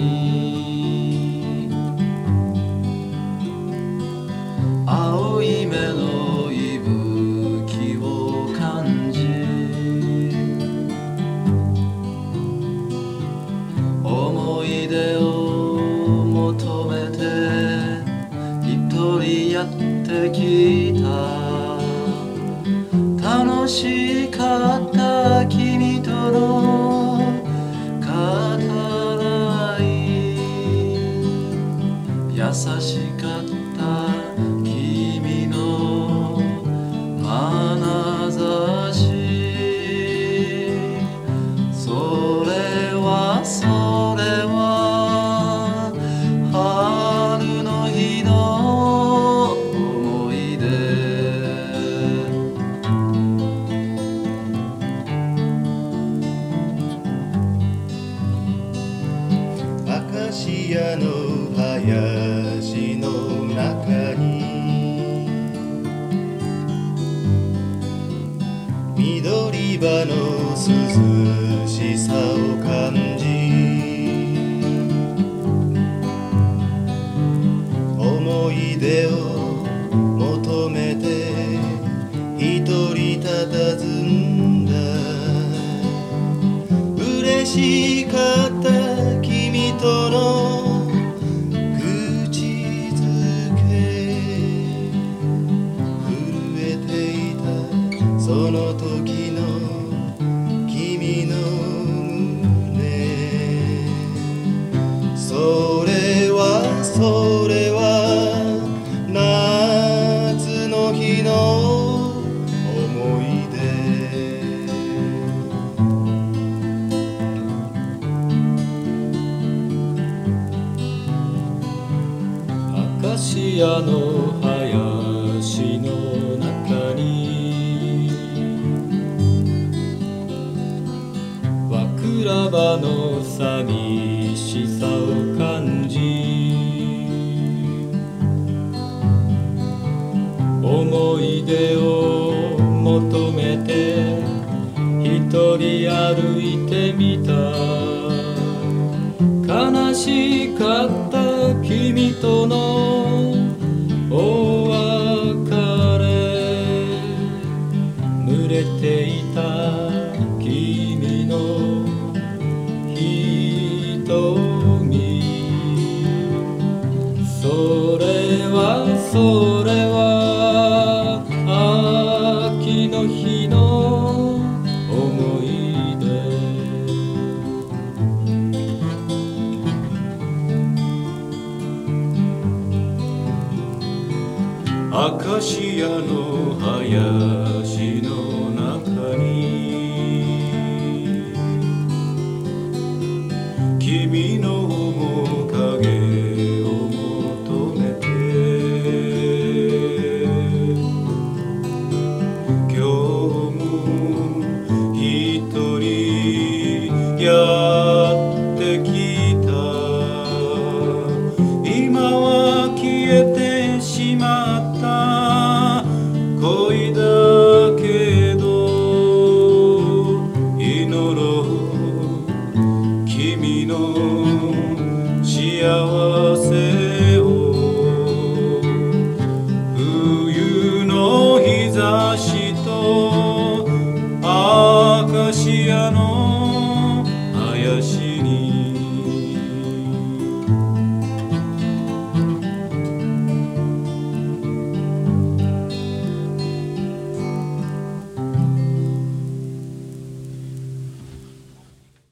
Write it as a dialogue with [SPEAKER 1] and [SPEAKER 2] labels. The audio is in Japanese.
[SPEAKER 1] に青い目の息吹を感じ、思い出を求めて一人やってきた。楽しかった君との語らい、優しかった君の眼差し、それは春の日の思い出。
[SPEAKER 2] アカシアの林の中に緑葉の涼しさを感じ、思い出を求めて一人佇んだ。嬉しかった君との口づけ、震えていたその時の君の胸。それは夏の日の思い出。
[SPEAKER 1] アカシアの林の中に枕葉の寂しさを感じ、思い出を求めて一人歩いてみた。悲しかった君とのお別れ、濡れていた君の瞳、それは秋の日の思い出。アカシアの林の中に君の面影を求めて、今日も一人やってきた。今は消えてしまった恋だけど、祈ろう君の幸せを。冬の日差しとアカシアの林に